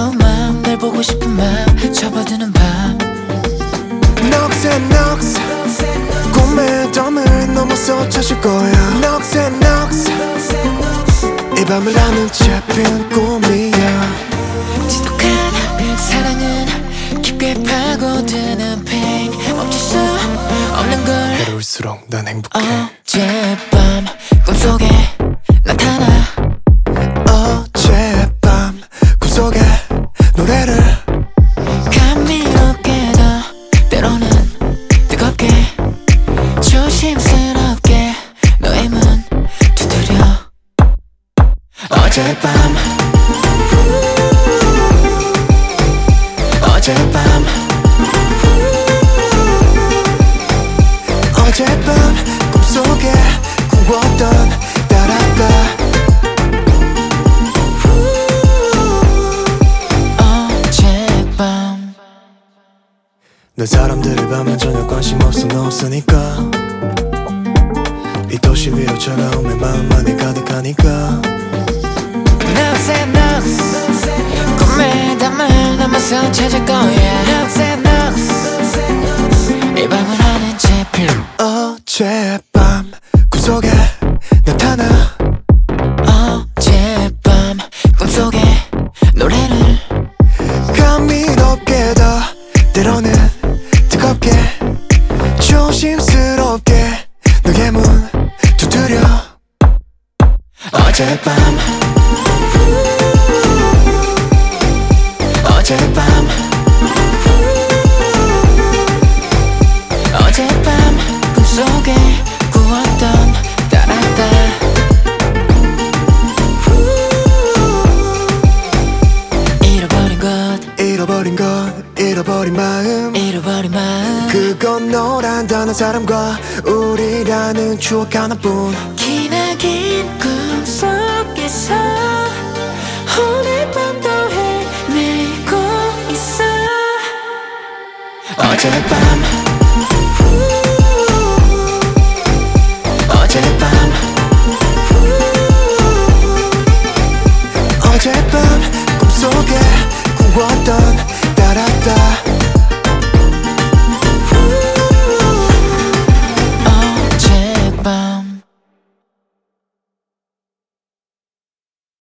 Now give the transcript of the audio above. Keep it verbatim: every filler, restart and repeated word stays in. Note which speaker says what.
Speaker 1: 뜨거운 맘, 날 보고 싶은 맘 접어드는 밤.
Speaker 2: 넋에 넋 꿈의 덤을 넘어서 찾을 거야. 넋에 넋 이 밤을 아는 채핀 꿈이야.
Speaker 1: 지독한 사랑은 깊게 파고드는 pain. 멈출 수 없는 걸.
Speaker 2: 괴로울수록 난 행복해.
Speaker 1: 어젯밤 꿈속에 나타나.
Speaker 2: 어젯밤 꿈속에 노래를
Speaker 1: 감미롭게도 때로는 뜨겁게 조심스럽게 너의 문 두드려. 어젯밤 어젯밤
Speaker 2: 어젯밤 꿈속에 꾸었던 따라가.
Speaker 1: 어젯밤
Speaker 2: 내 사람들이 밤엔 전혀 관심 없어 너 없으니까. 이 도시 위로 차가운 내 마음만이 가득하니까.
Speaker 1: 넋에 넋 꿈의 담을 넘어서 찾을 거야. 넋에 넋 이 밤을 아는 채필.
Speaker 2: 어젯밤 꿈속에 나타나.
Speaker 1: 어젯밤 꿈속에 노래를
Speaker 2: 감미롭게도 때로는 뜨겁게 조심스럽게 너의 문 두드려.
Speaker 1: 어젯밤 어젯밤 어젯밤 꿈속에 꾸었던 따라다. 잃어버린 것
Speaker 2: 잃어버린 것 잃어버린 마음
Speaker 1: 잃어버린 마음.
Speaker 2: 그건 너란다는 사람과 우리라는 추억 하나뿐.
Speaker 1: 기나긴 꿈속에서 오늘 밤도 헤매고 있어. 어젯밤 어젯밤
Speaker 2: 어젯밤 꿈속에 꾸었던